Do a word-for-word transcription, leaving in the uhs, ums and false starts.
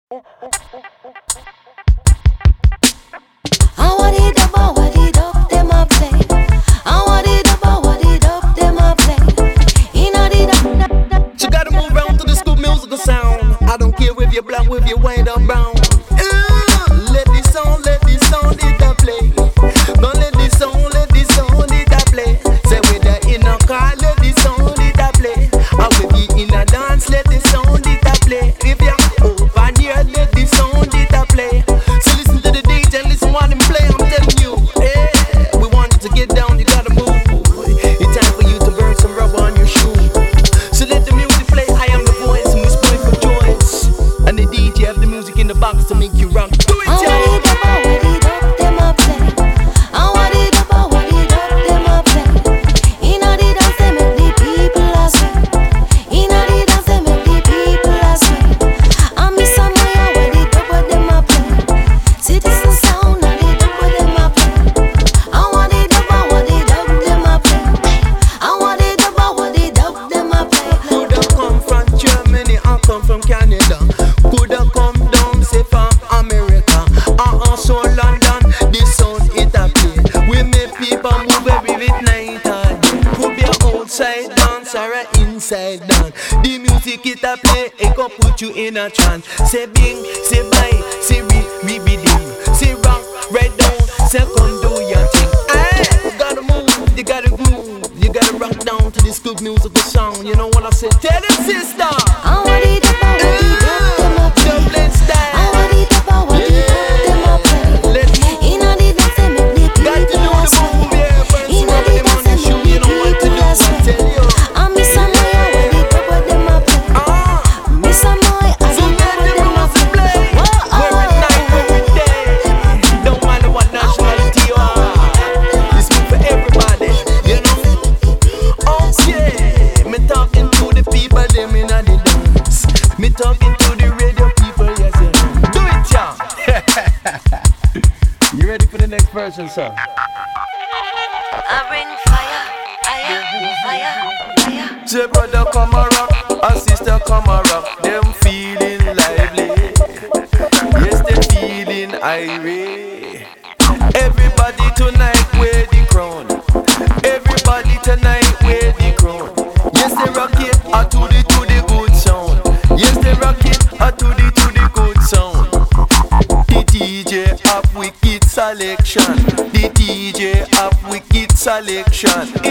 I want it up, I want it up, them a play. I want it up, I want it up, them a play. Inna the da. You gotta move around to the Scoop musical sound. I don't care if you're black, if you're white or brown. Uh, let this song, let this song, it a play. Don't let this song, let this song, it a play. Say with the inner car, let this song, it a play. I with the inner dance, let this song, it a play. If you're over here, let this song, it a play. So listen to the D J, listen while them play. I'm telling you, yeah, we want you to get down, you gotta move. It's time for you to burn some rubber on your shoe. So let the music play. I am the voice, and we spoil for joints. And the D J have the music in the box to make you rock. Do it, I want it up, I want it up, them a play. I want it up, I want it up, them a play. Inna the dance, they make the people a sway. Inna the dance, they make the people a sway. I miss some way, I want it up, what them a play. Citizen sound, I need up, what them a play. I want it up, I want it up, them a play. I want it up, I want it up, them a play. Coulda come from Germany or come from Canada. Coulda come down, say from America or also London. This sound it a play. We make people move every night and day. Could be a outside dance or a inside dance. The music it a play, it can put you in a trance. Say bing, say bye, say re, re be ding. Say rock, right down, say come do your thing. Hey, you gotta move, you gotta groove, you gotta rock down to this good musical song. You know what I say? Tell them, sister. I want it up, I want it up, them a play. Dublin style. I want it up, I want it up, them a play. Let me Inna the dance, they make the got to do people a the sway. move, yeah. Burn some Inna of the them on dance, the they shoe. make You the know what to do. people a I sway. tell you. I miss some boy, I want it up, what them a play. Ah, Miss some boy, I so want let it the up, what them a music play. play. Whoa, Every night, every day. Don't matter what nationality you are. This move for everybody, you know. Oh yeah, me talking to the people, them inna the dance. Me talking to the radio people, yes, yes. Do it, y'all. You ready for the next version, sir? I bring fire, fire, fire, fire. Say brother come a rock, a sister come a rock. Them feeling lively, yes they feeling irate. Everybody tonight wear the crown. Everybody tonight wear the crown. Yes they rock it, a to the to the good sound. Yes they rock it, a to the to the good sound. The D J have wicked selection. The D J have wicked selection.